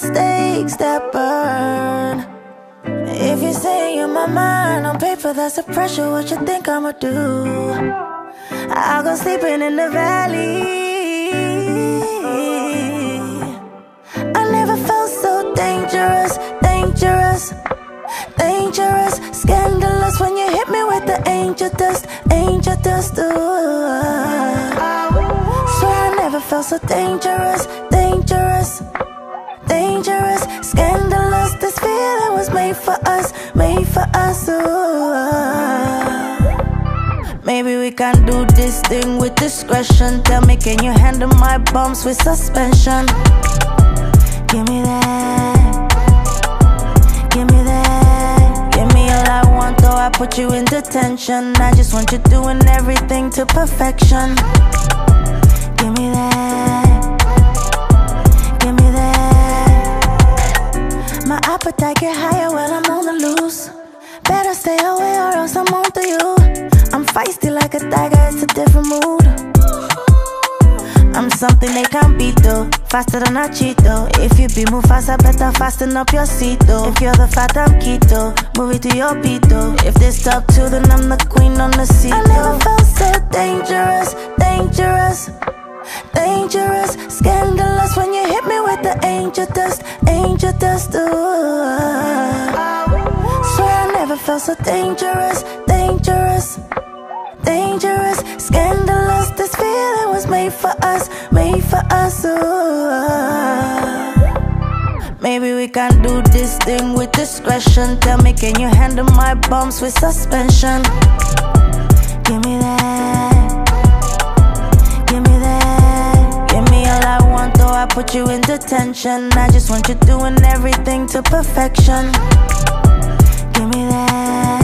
mistakes that burn. If you say you're my mind on paper, that's the pressure. What you think I'ma do? I'll go sleeping in the valley. I never felt so dangerous, dangerous, dangerous, scandalous. When you hit me with the angel dust, angel dust. Swear I never felt so dangerous, dangerous, dangerous, scandalous. This feeling was made for us, made for us. Maybe we can do this thing with discretion. Tell me, can you handle my bumps with suspension? Give me that, give me that. Give me all I want, though I put you in detention. I just want you doing everything to perfection. Give me that, give me that. My appetite get higher when I'm on the loose. Better stay away or else I'm on to you. I'm feisty like a tiger, it's a different mood. I'm something they can't beat though, faster than a Cheeto. If you be Mufasa, better fasten up your seat though. If you're the fat, I'm keto, move it to your beat though. If this top two, then I'm the queen on the seat. I never felt so dangerous, dangerous, dangerous, scandalous. When you hit me with the angel dust, angel dust. Swear I never felt so dangerous, dangerous, dangerous, scandalous. This feeling was made for us, made for us. Maybe we can do this thing with discretion. Tell me, can you handle my bumps with suspension? Give me that, give me that. Give me all I want, though I put you in detention. I just want you doing everything to perfection. Give me that.